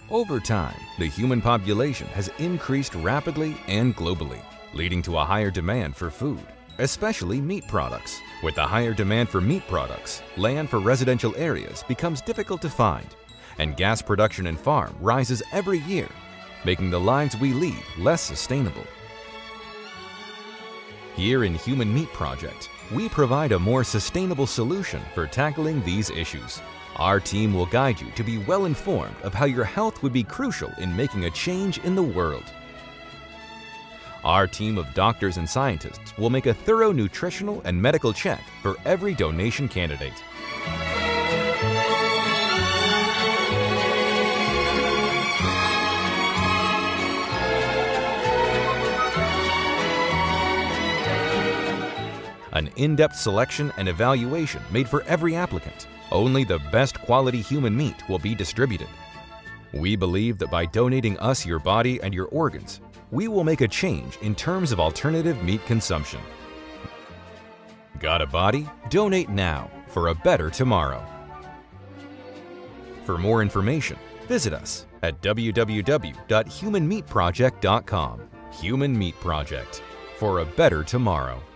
Over time, the human population has increased rapidly and globally, leading to a higher demand for food, especially meat products. With the higher demand for meat products, land for residential areas becomes difficult to find, and gas production and farm rises every year, making the lives we lead less sustainable. Here in Human Meat Project, we provide a more sustainable solution for tackling these issues. Our team will guide you to be well informed of how your health would be crucial in making a change in the world. Our team of doctors and scientists will make a thorough nutritional and medical check for every donation candidate. An in-depth selection and evaluation made for every applicant. Only the best quality human meat will be distributed. We believe that by donating us your body and your organs, we will make a change in terms of alternative meat consumption. Got a body? Donate now for a better tomorrow. For more information, visit us at www.humanmeatproject.com. Human Meat Project, for a better tomorrow.